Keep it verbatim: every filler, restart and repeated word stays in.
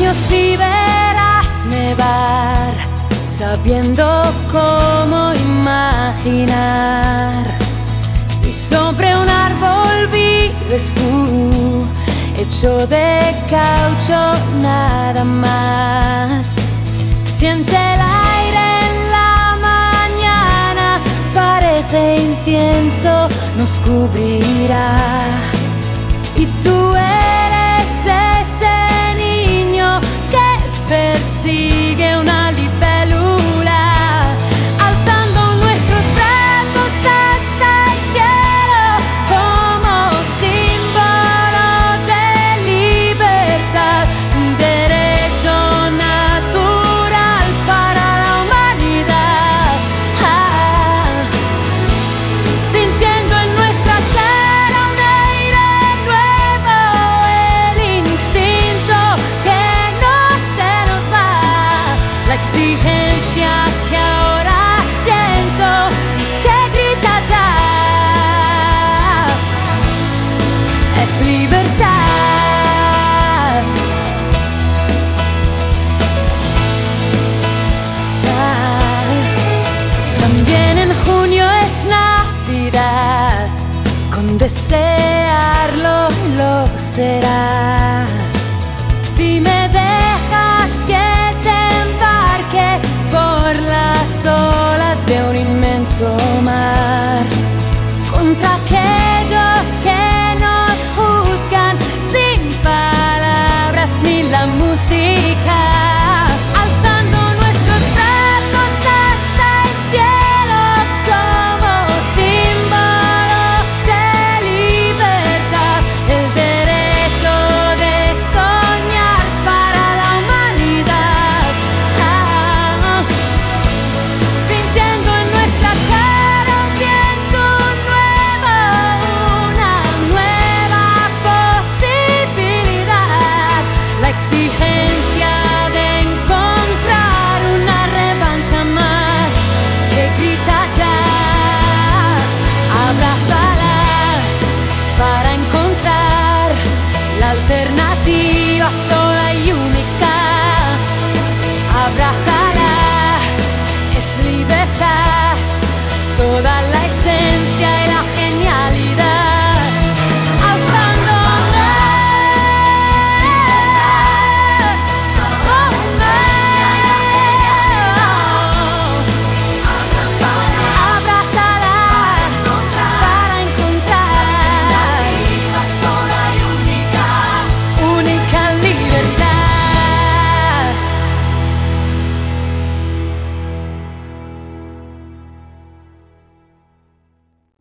si verás nevar, sabiendo cómo imaginar. Si sobre un árbol vives tú, hecho de caucho nada más. Siente el aire en la mañana, parece incienso, nos cubrirá. Y tú eres ese niño que persigue una libélula, alzando nuestros brazos hasta el cielo como símbolo de libertad, derecho natural para la humanidad. Ah, sintiendo en nuestra cara un aire nuevo, el instinto que no se nos va, la exigencia que ahora siento y que grita ya, es libertad. Ah, también en junio es Navidad, con desearlo lo será. Si me